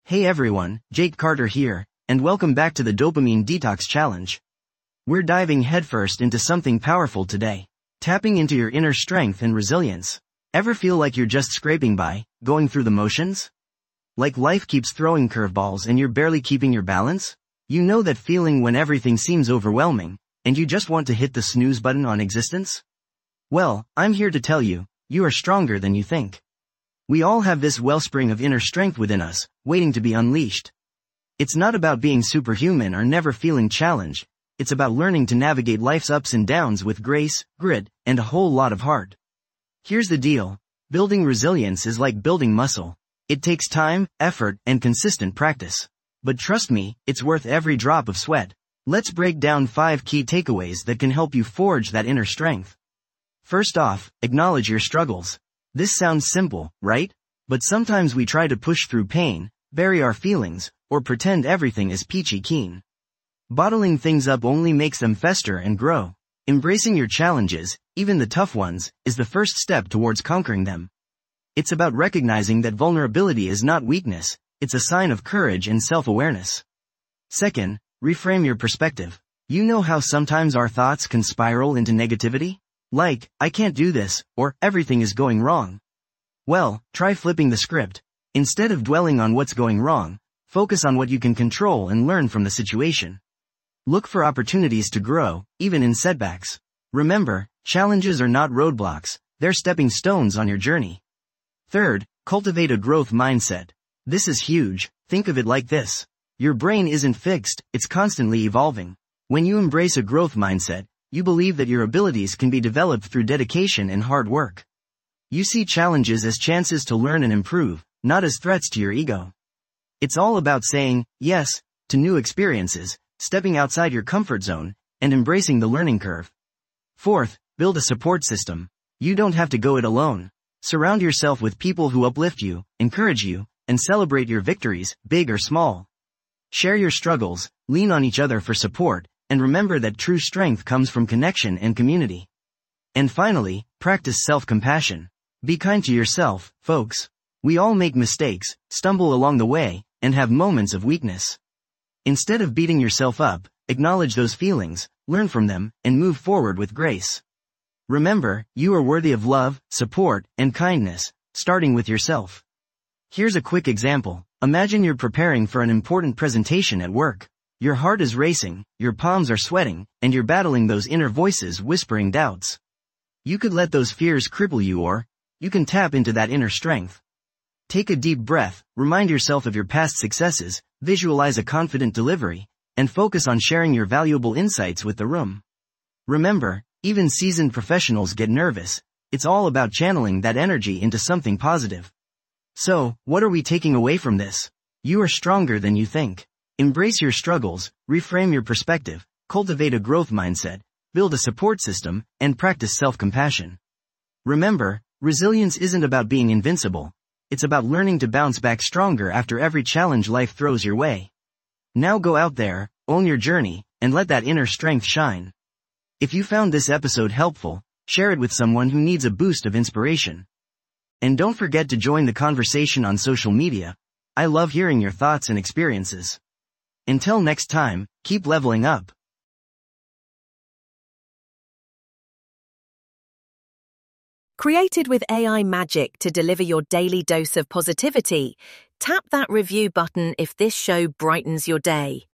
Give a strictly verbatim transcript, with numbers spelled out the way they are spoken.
Hey everyone, Jake Carter here, and welcome back to the Dopamine Detox Challenge. We're diving headfirst into something powerful today, tapping into your inner strength and resilience. Ever feel like you're just scraping by, going through the motions? Like life keeps throwing curveballs and you're barely keeping your balance? You know that feeling when everything seems overwhelming, and you just want to hit the snooze button on existence? Well, I'm here to tell you, you are stronger than you think. We all have this wellspring of inner strength within us, waiting to be unleashed. It's not about being superhuman or never feeling challenged, it's about learning to navigate life's ups and downs with grace, grit, and a whole lot of heart. Here's the deal. Building resilience is like building muscle. It takes time, effort, and consistent practice. But trust me, it's worth every drop of sweat. Let's break down five key takeaways that can help you forge that inner strength. First off, acknowledge your struggles. This sounds simple, right? But sometimes we try to push through pain, bury our feelings, or pretend everything is peachy keen. Bottling things up only makes them fester and grow. Embracing your challenges, even the tough ones, is the first step towards conquering them. It's about recognizing that vulnerability is not weakness, it's a sign of courage and self-awareness. Second, reframe your perspective. You know how sometimes our thoughts can spiral into negativity? Like, I can't do this, or everything is going wrong. Well, try flipping the script. Instead of dwelling on what's going wrong, focus on what you can control and learn from the situation. Look for opportunities to grow, even in setbacks. Remember, challenges are not roadblocks, they're stepping stones on your journey. Third, cultivate a growth mindset. This is huge. Think of it like this. Your brain isn't fixed, it's constantly evolving. When you embrace a growth mindset, you believe that your abilities can be developed through dedication and hard work. You see challenges as chances to learn and improve, not as threats to your ego. It's all about saying yes to new experiences, stepping outside your comfort zone, and embracing the learning curve. Fourth, build a support system. You don't have to go it alone. Surround yourself with people who uplift you, encourage you, and celebrate your victories, big or small. Share your struggles, lean on each other for support, and remember that true strength comes from connection and community. And finally, practice self-compassion. Be kind to yourself, folks. We all make mistakes, stumble along the way, and have moments of weakness. Instead of beating yourself up, acknowledge those feelings, learn from them, and move forward with grace. Remember, you are worthy of love, support, and kindness, starting with yourself. Here's a quick example. Imagine you're preparing for an important presentation at work. Your heart is racing, your palms are sweating, and you're battling those inner voices whispering doubts. You could let those fears cripple you, or you can tap into that inner strength. Take a deep breath, remind yourself of your past successes, visualize a confident delivery, and focus on sharing your valuable insights with the room. Remember, even seasoned professionals get nervous. It's all about channeling that energy into something positive. So, what are we taking away from this? You are stronger than you think. Embrace your struggles, reframe your perspective, cultivate a growth mindset, build a support system, and practice self-compassion. Remember, resilience isn't about being invincible. It's about learning to bounce back stronger after every challenge life throws your way. Now go out there, own your journey, and let that inner strength shine. If you found this episode helpful, share it with someone who needs a boost of inspiration. And don't forget to join the conversation on social media. I love hearing your thoughts and experiences. Until next time, keep leveling up. Created with A I magic to deliver your daily dose of positivity, tap that review button if this show brightens your day.